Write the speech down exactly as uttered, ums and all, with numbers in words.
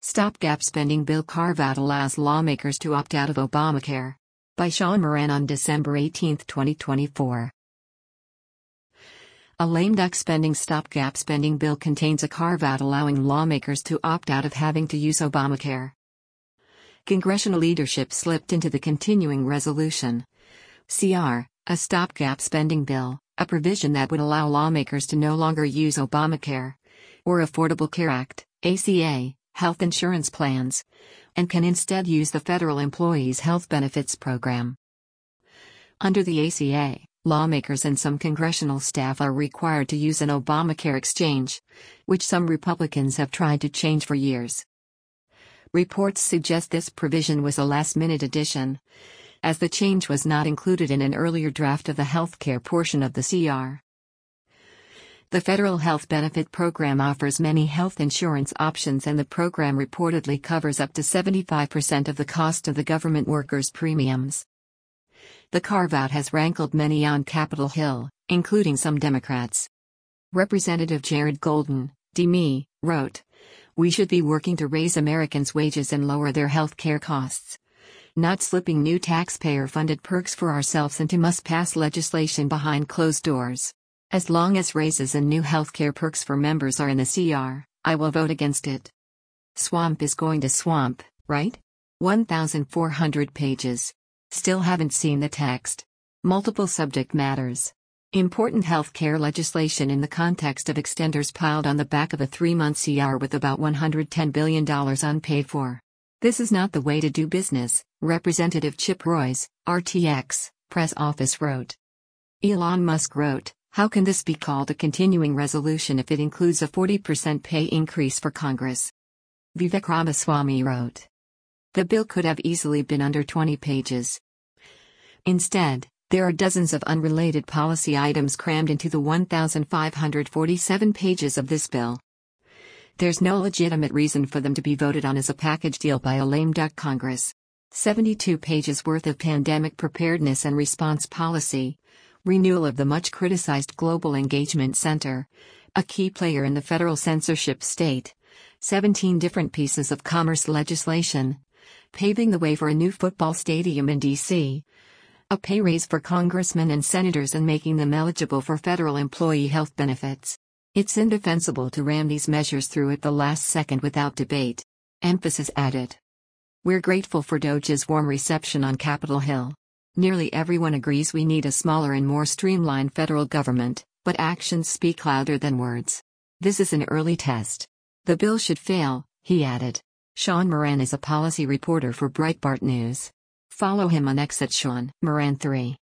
Stopgap spending bill carve-out allows lawmakers to opt out of Obamacare. By Sean Moran on December eighteenth, twenty twenty-four. A lame duck spending stopgap spending bill contains a carve-out allowing lawmakers to opt out of having to use Obamacare. Congressional leadership slipped into the continuing resolution C R, a stopgap spending bill, a provision that would allow lawmakers to no longer use Obamacare or Affordable Care Act, A C A, health insurance plans, and can instead use the Federal Employees Health Benefits Program. Under the A C A, lawmakers and some congressional staff are required to use an Obamacare exchange, which some Republicans have tried to change for years. Reports suggest this provision was a last-minute addition, as the change was not included in an earlier draft of the healthcare portion of the C R. The Federal Health Benefit Program offers many health insurance options, and the program reportedly covers up to seventy-five percent of the cost of the government workers' premiums. The carve-out has rankled many on Capitol Hill, including some Democrats. Representative Jared Golden, D M E, wrote, "We should be working to raise Americans' wages and lower their health care costs, not slipping new taxpayer-funded perks for ourselves into must-pass legislation behind closed doors. As long as raises and new healthcare perks for members are in the C R, I will vote against it." Swamp is going to swamp, right? one thousand four hundred pages. Still haven't seen the text. Multiple subject matters. Important healthcare legislation in the context of extenders piled on the back of a three-month C R with about one hundred ten billion dollars unpaid for. This is not the way to do business, Representative Chip Royce, R T X, press office wrote. Elon Musk wrote, "How can this be called a continuing resolution if it includes a forty percent pay increase for Congress?" Vivek Ramaswamy wrote. The bill could have easily been under twenty pages. Instead, there are dozens of unrelated policy items crammed into the one thousand five hundred forty-seven pages of this bill. There's no legitimate reason for them to be voted on as a package deal by a lame duck Congress. seventy-two pages worth of pandemic preparedness and response policy, renewal of the much-criticized Global Engagement Center, a key player in the federal censorship state, seventeen different pieces of commerce legislation, paving the way for a new football stadium in D C, a pay raise for congressmen and senators and making them eligible for federal employee health benefits. It's indefensible to ram these measures through at the last second without debate. Emphasis added. We're grateful for D O J's warm reception on Capitol Hill. Nearly everyone agrees we need a smaller and more streamlined federal government, but actions speak louder than words. This is an early test. The bill should fail, he added. Sean Moran is a policy reporter for Breitbart News. Follow him on X at Sean Moran three.